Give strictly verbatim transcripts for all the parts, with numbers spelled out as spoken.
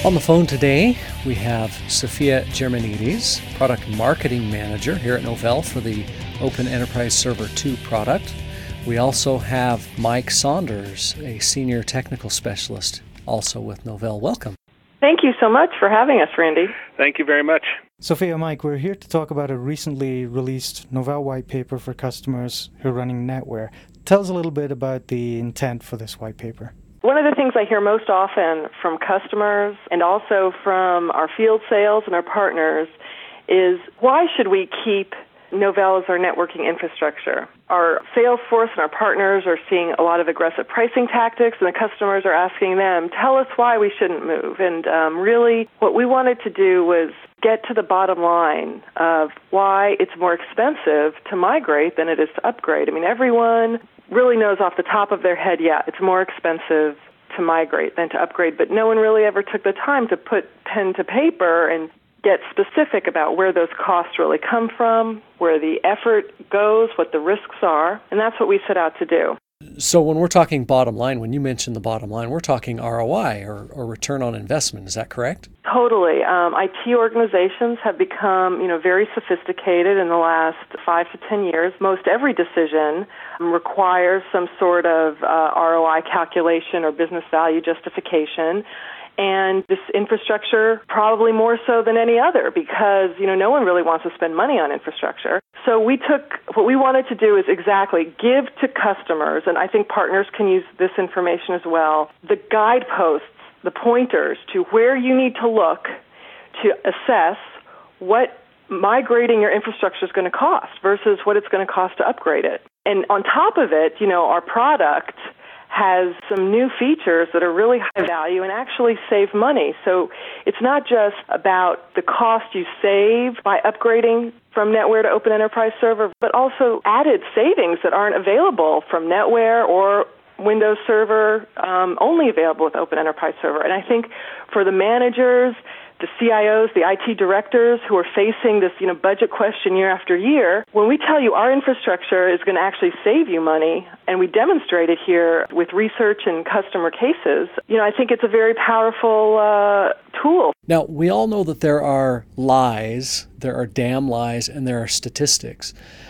On the phone today, we have Sophia Germanides, Product Marketing Manager here at Novell for the Open Enterprise Server two product. We also have Mike Saunders, a Senior Technical Specialist, also with Novell. Welcome. Thank you so much for having us, Randy. Thank you very much. Sophia, Mike, we're here to talk about a recently released Novell white paper for customers who are running NetWare. Tell us a little bit about the intent for this white paper. One of the things I hear most often from customers and also from our field sales and our partners is, why should we keep Novell as our networking infrastructure? Our sales force and our partners are seeing a lot of aggressive pricing tactics, and the customers are asking them, tell us why we shouldn't move. And um, really, what we wanted to do was get to the bottom line of why it's more expensive to migrate than it is to upgrade. I mean, everyone really knows off the top of their head, yeah, it's more expensive to migrate than to upgrade, but no one really ever took the time to put pen to paper and get specific about where those costs really come from, where the effort goes, what the risks are, and that's what we set out to do. So when we're talking bottom line, when you mention the bottom line, we're talking R O I, or, or return on investment. Is that correct? Totally. Um, I T organizations have become, you know, very sophisticated in the last five to ten years. Most every decision requires some sort of uh, R O I calculation or business value justification. And this infrastructure probably more so than any other, because, you know, no one really wants to spend money on infrastructure. So we took, what we wanted to do is exactly give to customers, and I think partners can use this information as well, the guideposts, the pointers to where you need to look to assess what migrating your infrastructure is going to cost versus what it's going to cost to upgrade it. And on top of it, you know, our product has some new features that are really high value and actually save money. So it's not just about the cost you save by upgrading from NetWare to Open Enterprise Server, but also added savings that aren't available from NetWare or Windows Server, um, only available with Open Enterprise Server. And I think for the managers, the C I Os, the I T directors who are facing this, you know, budget question year after year, when we tell you our infrastructure is going to actually save you money, and we demonstrate it here with research and customer cases, you know, I think it's a very powerful uh, tool. Now, we all know that there are lies, there are damn lies, and there are statistics.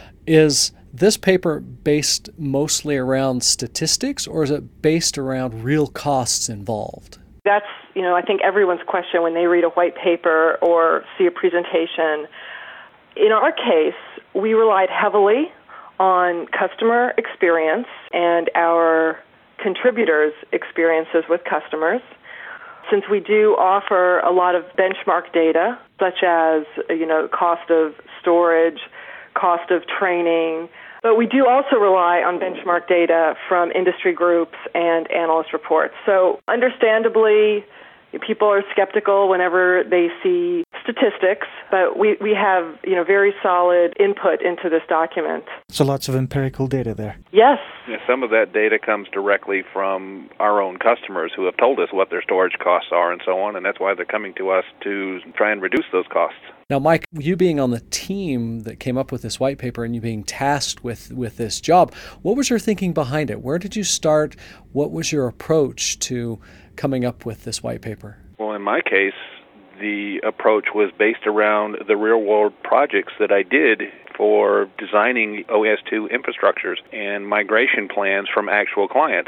Is this paper based mostly around statistics, or is it based around real costs involved? That's, you know, I think everyone's question when they read a white paper or see a presentation. In our case, we relied heavily on customer experience and our contributors' experiences with customers. Since we do offer a lot of benchmark data, such as, you know, cost of storage, cost of training, but we do also rely on benchmark data from industry groups and analyst reports. So understandably, people are skeptical whenever they see statistics, but we, we have, you know, very solid input into this document. So lots of empirical data there. Yes. Yeah, some of that data comes directly from our own customers who have told us what their storage costs are and so on, and that's why they're coming to us to try and reduce those costs. Now, Mike, you being on the team that came up with this white paper and you being tasked with, with this job, what was your thinking behind it? Where did you start? What was your approach to coming up with this white paper? Well, in my case, the approach was based around the real-world projects that I did for designing O S two infrastructures and migration plans from actual clients.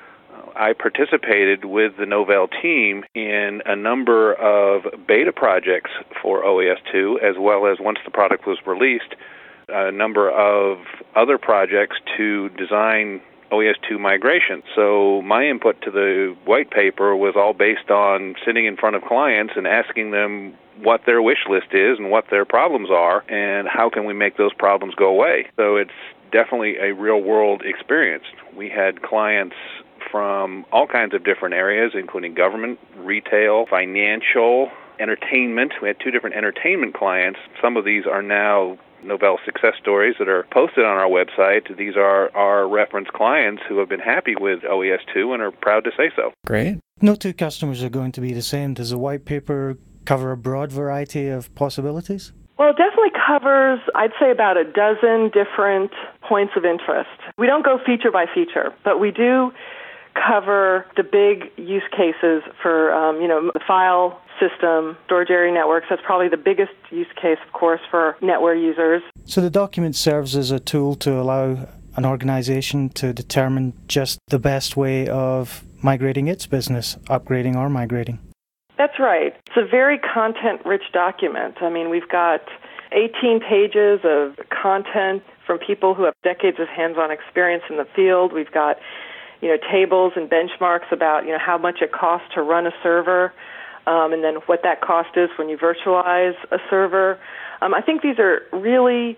I participated with the Novell team in a number of beta projects for O S two, as well as, once the product was released, a number of other projects to design O S two migration. So my input to the white paper was all based on sitting in front of clients and asking them what their wish list is and what their problems are and how can we make those problems go away. So it's definitely a real-world experience. We had clients from all kinds of different areas, including government, retail, financial, entertainment. We had two different entertainment clients. Some of these are now Novell success stories that are posted on our website. These are our reference clients who have been happy with O E S two and are proud to say so. Great. No two customers are going to be the same. Does a white paper cover a broad variety of possibilities? Well, it definitely covers, I'd say, about a dozen different points of interest. We don't go feature by feature, but we do cover the big use cases for, um, you know, the file system, storage area networks. That's probably the biggest use case, of course, for NetWare users. So the document serves as a tool to allow an organization to determine just the best way of migrating its business, upgrading or migrating. That's right. It's a very content-rich document. I mean, we've got eighteen pages of content from people who have decades of hands-on experience in the field. We've got, you know, tables and benchmarks about, you know, how much it costs to run a server, um, and then what that cost is when you virtualize a server. Um, I think these are really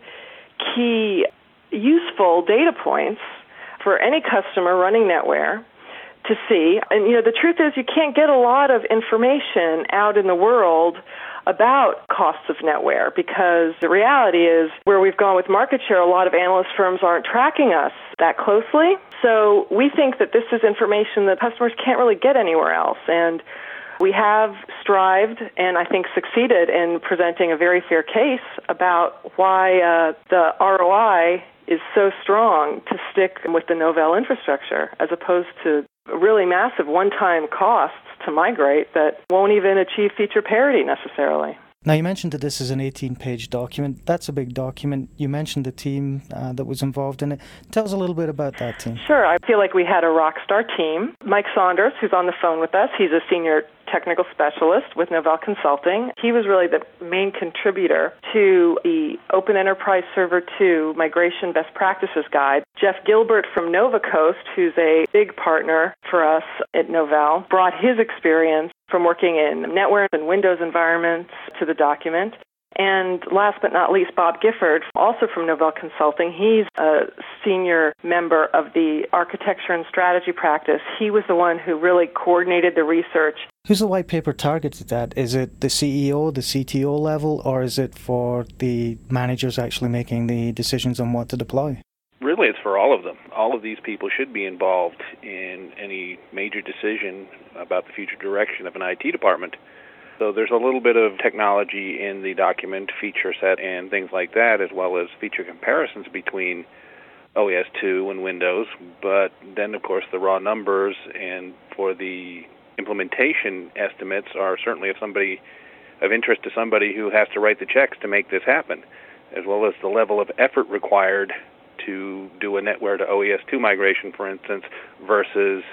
key, useful data points for any customer running NetWare to see. And, you know, the truth is you can't get a lot of information out in the world about costs of NetWare, because the reality is where we've gone with market share, a lot of analyst firms aren't tracking us that closely. So we think that this is information that customers can't really get anywhere else. And we have strived and I think succeeded in presenting a very fair case about why uh, the R O I is so strong to stick with the Novell infrastructure as opposed to really massive one-time costs to migrate that won't even achieve feature parity necessarily. Now, you mentioned that this is an eighteen-page document. That's a big document. You mentioned the team uh, that was involved in it. Tell us a little bit about that team. Sure. I feel like we had a rock star team. Mike Saunders, who's on the phone with us, he's a senior technical specialist with Novell Consulting. He was really the main contributor to the Open Enterprise Server two Migration Best Practices Guide. Jeff Gilbert from NovaCoast, who's a big partner for us at Novell, brought his experience from working in NetWare and Windows environments to the document. And last but not least, Bob Gifford, also from Novell Consulting. He's a senior member of the architecture and strategy practice. He was the one who really coordinated the research. Who's the white paper targeted at? Is it the C E O, the C T O level, or is it for the managers actually making the decisions on what to deploy? Really, it's for all of them. All of these people should be involved in any major decision about the future direction of an I T department. So there's a little bit of technology in the document, feature set, and things like that, as well as feature comparisons between O E S two and Windows. But then, of course, the raw numbers and for the implementation estimates are certainly of somebody of interest to somebody who has to write the checks to make this happen, as well as the level of effort required to do a NetWare to O E S two migration, for instance, versus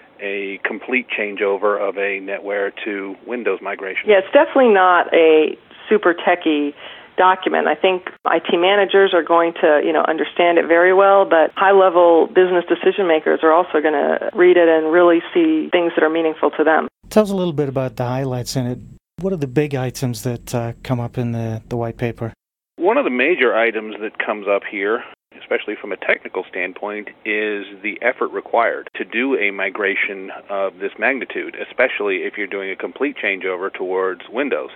a complete changeover of a NetWare to Windows migration. Yeah, it's definitely not a super techy document. I think I T managers are going to, you know, understand it very well, but high-level business decision makers are also going to read it and really see things that are meaningful to them. Tell us a little bit about the highlights in it. What are the big items that uh, come up in the, the white paper? One of the major items that comes up here, especially from a technical standpoint, is the effort required to do a migration of this magnitude, especially if you're doing a complete changeover towards Windows.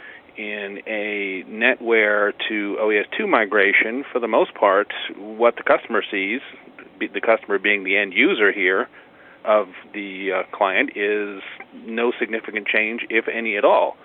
In a NetWare to O E S two migration, for the most part, what the customer sees, the customer being the end user here of the uh, client, is no significant change, if any at all.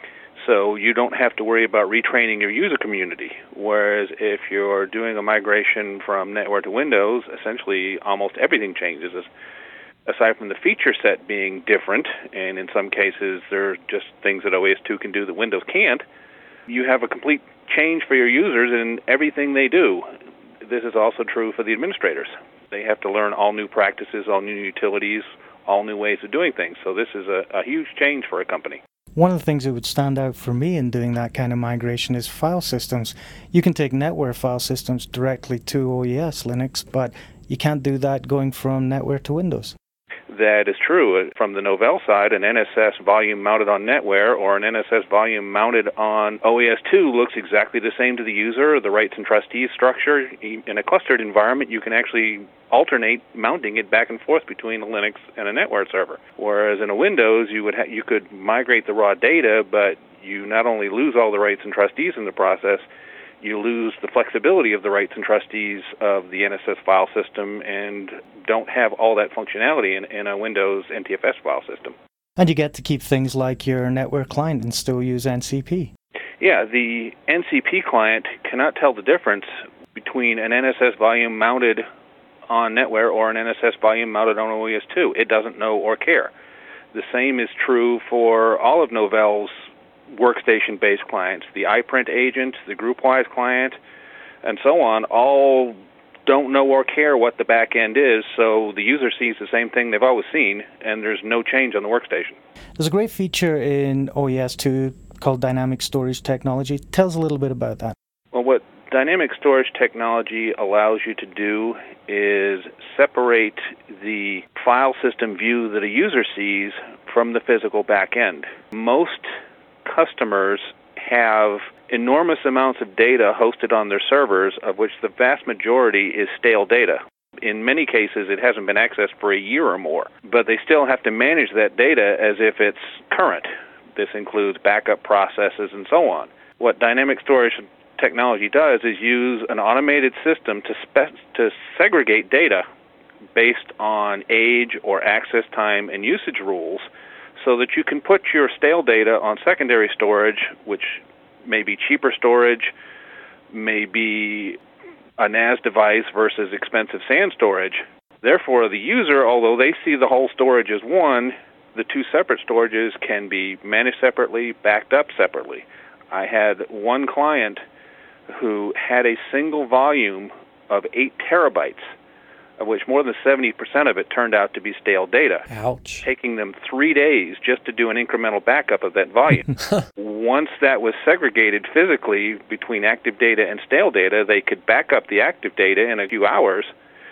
So you don't have to worry about retraining your user community, whereas if you're doing a migration from NetWare to Windows, essentially almost everything changes, aside from the feature set being different, and in some cases there are just things that O E S two can do that Windows can't. You have a complete change for your users in everything they do. This is also true for the administrators. They have to learn all new practices, all new utilities, all new ways of doing things. So this is a, a huge change for a company. One of the things that would stand out for me in doing that kind of migration is file systems. You can take NetWare file systems directly to O E S Linux, but you can't do that going from NetWare to Windows. That is true. From the Novell side, an N S S volume mounted on NetWare or an N S S volume mounted on O E S two looks exactly the same to the user, the rights and trustees structure. In a clustered environment, you can actually alternate mounting it back and forth between a Linux and a NetWare server. Whereas in a Windows, you would ha- you could migrate the raw data, but you not only lose all the rights and trustees in the process, you lose the flexibility of the rights and trustees of the N S S file system and don't have all that functionality in, in a Windows N T F S file system. And you get to keep things like your NetWare client and still use N C P. Yeah, the N C P client cannot tell the difference between an N S S volume mounted on NetWare or an N S S volume mounted on O E S two. It doesn't know or care. The same is true for all of Novell's workstation-based clients. The iPrint agent, the GroupWise client, and so on, all don't know or care what the back end is, so the user sees the same thing they've always seen, and there's no change on the workstation. There's a great feature in O E S two called Dynamic Storage Technology. Tell us a little bit about that. Well, what Dynamic Storage Technology allows you to do is separate the file system view that a user sees from the physical back end. Most customers have enormous amounts of data hosted on their servers, of which the vast majority is stale data. In many cases, it hasn't been accessed for a year or more, but they still have to manage that data as if it's current. This includes backup processes and so on. What Dynamic Storage Technology does is use an automated system to spe- to segregate data based on age or access time and usage rules, so that you can put your stale data on secondary storage, which may be cheaper storage, may be a N A S device versus expensive SAN storage. Therefore, the user, although they see the whole storage as one, the two separate storages can be managed separately, backed up separately. I had one client who had a single volume of eight terabytes, of which more than seventy percent of it turned out to be stale data. Ouch. Taking them three days just to do an incremental backup of that volume. Once that was segregated physically between active data and stale data, they could back up the active data in a few hours,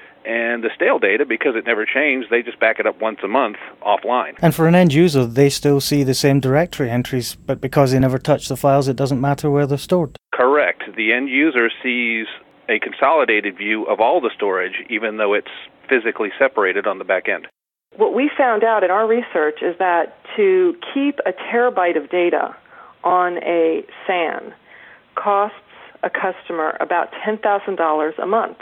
and the stale data, because it never changed, they just back it up once a month offline. And for an end user, they still see the same directory entries, but because they never touch the files, it doesn't matter where they're stored. Correct. The end user sees a consolidated view of all the storage, even though it's physically separated on the back end. What we found out in our research is that to keep a terabyte of data on a SAN costs a customer about ten thousand dollars a month.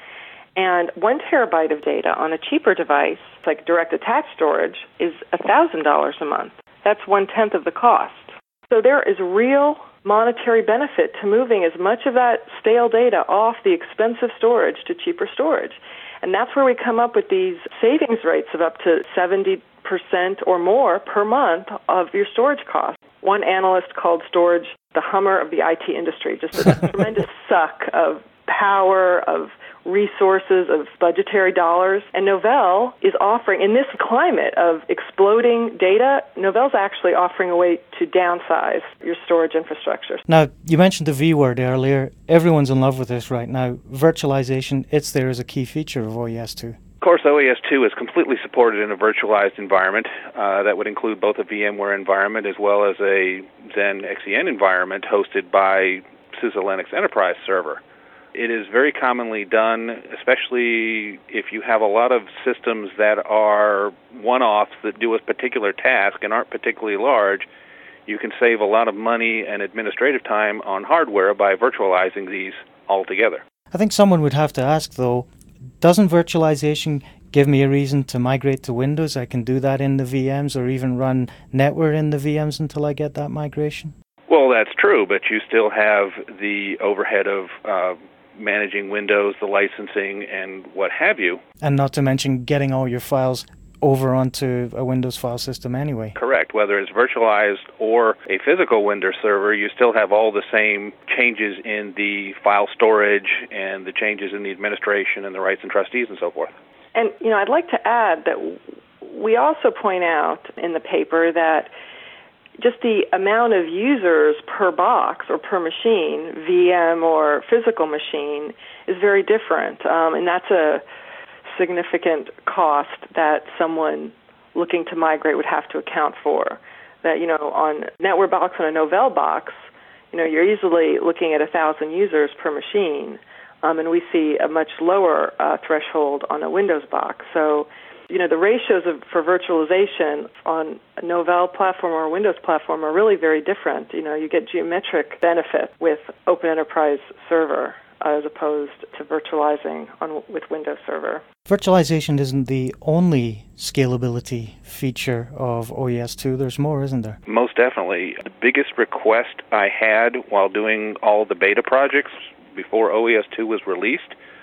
And one terabyte of data on a cheaper device, like direct attached storage, is one thousand dollars a month. That's one-tenth of the cost. So there is real monetary benefit to moving as much of that stale data off the expensive storage to cheaper storage. And that's where we come up with these savings rates of up to seventy percent or more per month of your storage costs. One analyst called storage the Hummer of the I T industry, just a tremendous suck of power, of resources, of budgetary dollars. And Novell is offering, in this climate of exploding data, Novell's actually offering a way to downsize your storage infrastructure. Now, you mentioned the V word earlier. Everyone's in love with this right now. Virtualization, it's there as a key feature of O E S two. Of course, O E S two is completely supported in a virtualized environment. Uh, that would include both a VMware environment as well as a Xen X E N environment hosted by SUSE Linux Enterprise Server. It is very commonly done, especially if you have a lot of systems that are one-offs that do a particular task and aren't particularly large. You can save a lot of money and administrative time on hardware by virtualizing these altogether. I think someone would have to ask, though, doesn't virtualization give me a reason to migrate to Windows? I can do that in the V Ms or even run NetWare in the V Ms until I get that migration? Well, that's true, but you still have the overhead of uh, managing Windows, the licensing, and what have you. And not to mention getting all your files over onto a Windows file system anyway. Correct. Whether it's virtualized or a physical Windows server, you still have all the same changes in the file storage and the changes in the administration and the rights and trustees and so forth. And, you know, I'd like to add that we also point out in the paper that just the amount of users per box or per machine, V M or physical machine, is very different. Um, and that's a significant cost that someone looking to migrate would have to account for. That, you know, on NetWare box and a Novell box, you know, you're easily looking at one thousand users per machine. Um, and we see a much lower uh, threshold on a Windows box. So, you know, the ratios of, for virtualization on a Novell platform or a Windows platform are really very different. You know, you get geometric benefit with Open Enterprise Server as opposed to virtualizing on with Windows Server. Virtualization isn't the only scalability feature of O E S two. There's more, isn't there? Most definitely. The biggest request I had while doing all the beta projects before O E S two was released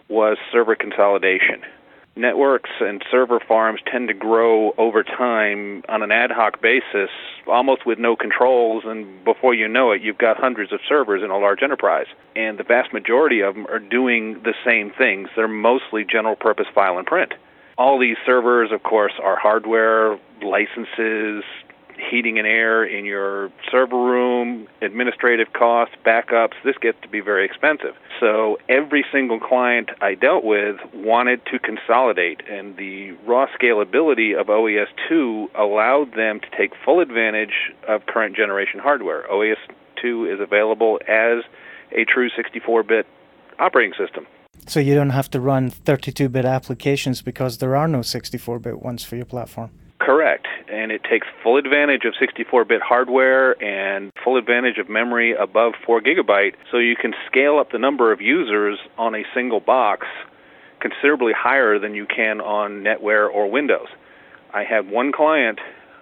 was server consolidation. Networks and server farms tend to grow over time on an ad hoc basis, almost with no controls, and before you know it, you've got hundreds of servers in a large enterprise. And the vast majority of them are doing the same things. They're mostly general-purpose file and print. All these servers, of course, are hardware, licenses, heating and air in your server room, administrative costs, backups. This gets to be very expensive. So every single client I dealt with wanted to consolidate, and the raw scalability of O E S two allowed them to take full advantage of current generation hardware. O E S two is available as a true sixty-four bit operating system. So you don't have to run thirty-two bit applications because there are no sixty-four bit ones for your platform. Correct, and it takes full advantage of sixty-four bit hardware and full advantage of memory above four gigabyte, so you can scale up the number of users on a single box considerably higher than you can on NetWare or Windows. I have one client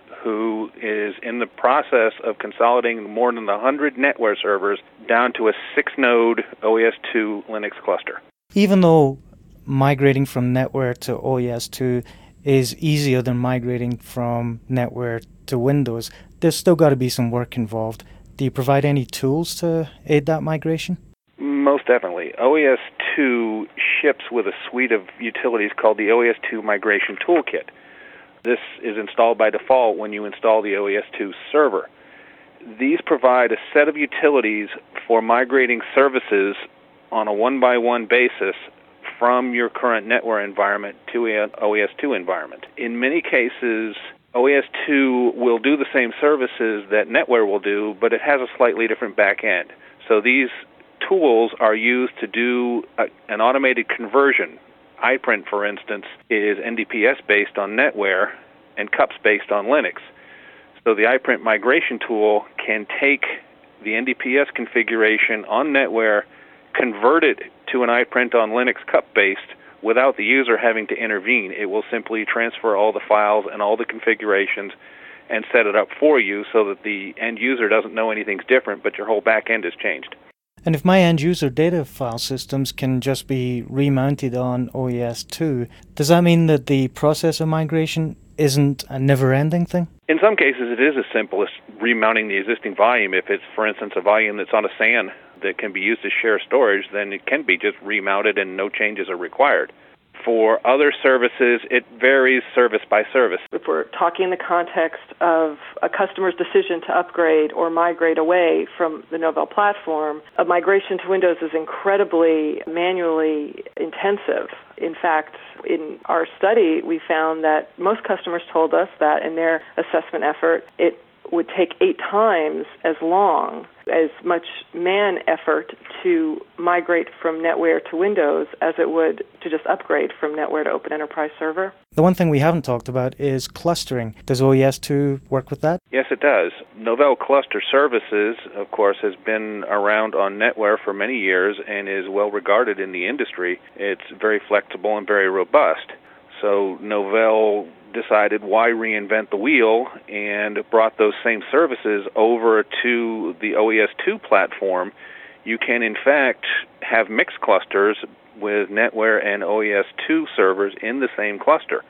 who is in the process of consolidating more than one hundred NetWare servers down to a six-node O E S two Linux cluster. Even though migrating from NetWare to O E S two is easier than migrating from NetWare to Windows, there's still got to be some work involved. Do you provide any tools to aid that migration? Most definitely. O E S two ships with a suite of utilities called the O E S two Migration Toolkit. This is installed by default when you install the O E S two server. These provide a set of utilities for migrating services on a one-by-one basis from your current NetWare environment to an O E S two environment. In many cases, O E S two will do the same services that NetWare will do, but it has a slightly different back end. So these tools are used to do a, an automated conversion. iPrint, for instance, is N D P S based on NetWare and C U P S based on Linux. So the iPrint migration tool can take the N D P S configuration on NetWare, convert it to an iPrint on Linux C U P S-based without the user having to intervene. It will simply transfer all the files and all the configurations and set it up for you so that the end user doesn't know anything's different, but your whole back end has changed. And if my end user data file systems can just be remounted on O E S two, does that mean that the process of migration isn't a never-ending thing? In some cases, it is as simple as remounting the existing volume. If it's, for instance, a volume that's on a S A N that can be used as shared storage, then it can be just remounted and no changes are required. For other services, it varies service by service. If we're talking in the context of a customer's decision to upgrade or migrate away from the Novell platform, a migration to Windows is incredibly manually intensive. In fact, in our study, we found that most customers told us that in their assessment effort, it would take eight times as long, as much man effort to migrate from NetWare to Windows as it would to just upgrade from NetWare to Open Enterprise Server. The one thing we haven't talked about is clustering. Does O E S two work with that? Yes, it does. Novell Cluster Services, of course, has been around on NetWare for many years and is well regarded in the industry. It's very flexible and very robust. So Novell decided why reinvent the wheel and brought those same services over to the O E S two platform. You can, in fact, have mixed clusters with NetWare and O E S two servers in the same cluster.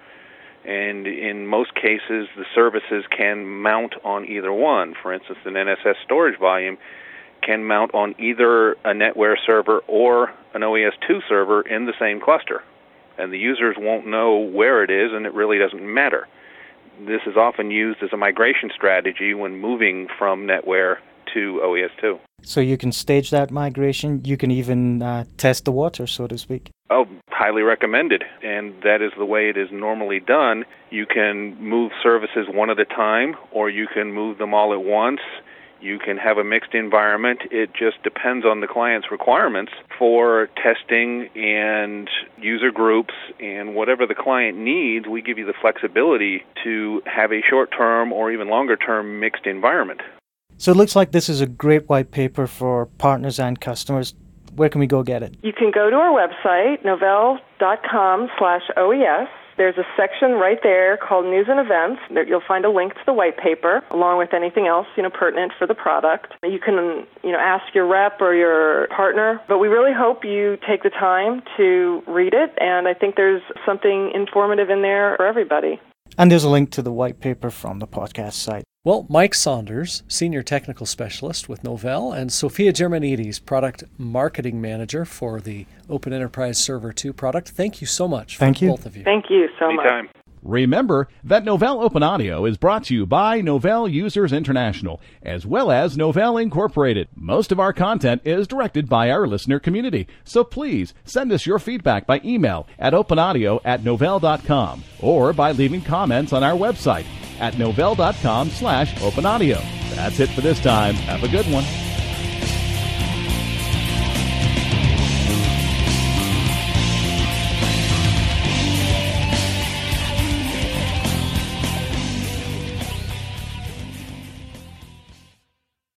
And in most cases, the services can mount on either one. For instance, an N S S storage volume can mount on either a NetWare server or an O E S two server in the same cluster. And the users won't know where it is, and it really doesn't matter. This is often used as a migration strategy when moving from NetWare to O E S two. So you can stage that migration. You can even uh, test the water, so to speak. Oh, highly recommended. And that is the way it is normally done. You can move services one at a time, or you can move them all at once. You can have a mixed environment. It just depends on the client's requirements for testing and user groups, and whatever the client needs, we give you the flexibility to have a short-term or even longer-term mixed environment. So it looks like this is a great white paper for partners and customers. Where can we go get it? You can go to our website, novell dot com slash O E S, There's a section right there called News and Events. There you'll find a link to the white paper, along with anything else, you know, pertinent for the product. You can, you know, ask your rep or your partner, but we really hope you take the time to read it, and I think there's something informative in there for everybody. And there's a link to the white paper from the podcast site. Well, Mike Saunders, Senior Technical Specialist with Novell, and Sophia Germanides, Product Marketing Manager for the Open Enterprise Server two product. Thank you so much. Thank you. Both of you. Thank you so Anytime. much. Remember that Novell Open Audio is brought to you by Novell Users International, as well as Novell Incorporated. Most of our content is directed by our listener community, so please send us your feedback by email at openaudio at novell dot com or by leaving comments on our website at novell dot com slash openaudio. That's it for this time. Have a good one.